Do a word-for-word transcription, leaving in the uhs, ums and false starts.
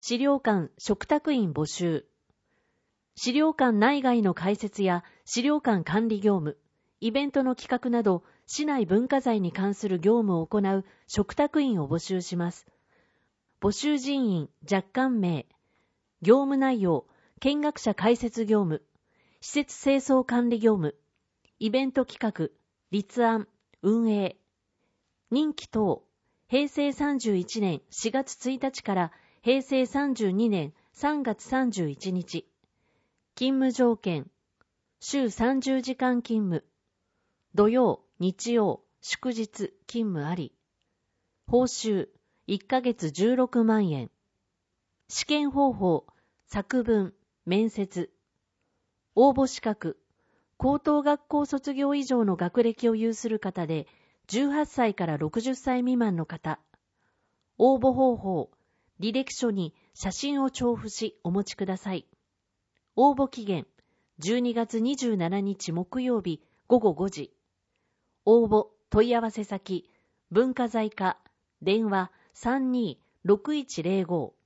資料館嘱託員募集。資料館内外の開設や資料館管理業務、イベントの企画など、市内文化財に関する業務を行う嘱託員を募集します。募集人員若干名、業務内容、見学者開設業務、施設清掃管理業務、イベント企画、立案、運営。任期等、平成さんじゅういちねんしがつついたちから平成さんじゅうにねんさんがつさんじゅういちにち。勤務条件、週さんじゅうじかん勤務。土曜、日曜、祝日、勤務あり。報酬、いっかげつじゅうろくまんえん。試験方法、作文、面接。応募資格、高等学校卒業以上の学歴を有する方で、じゅうはっさいからろくじゅっさい未満の方。応募方法、履歴書に写真を調布しお持ちください。応募期限、じゅうにがつにじゅうしちにち木曜日ごごごじ。応募、問い合わせ先、文化財課、電話 さんにーろくいちゼロご。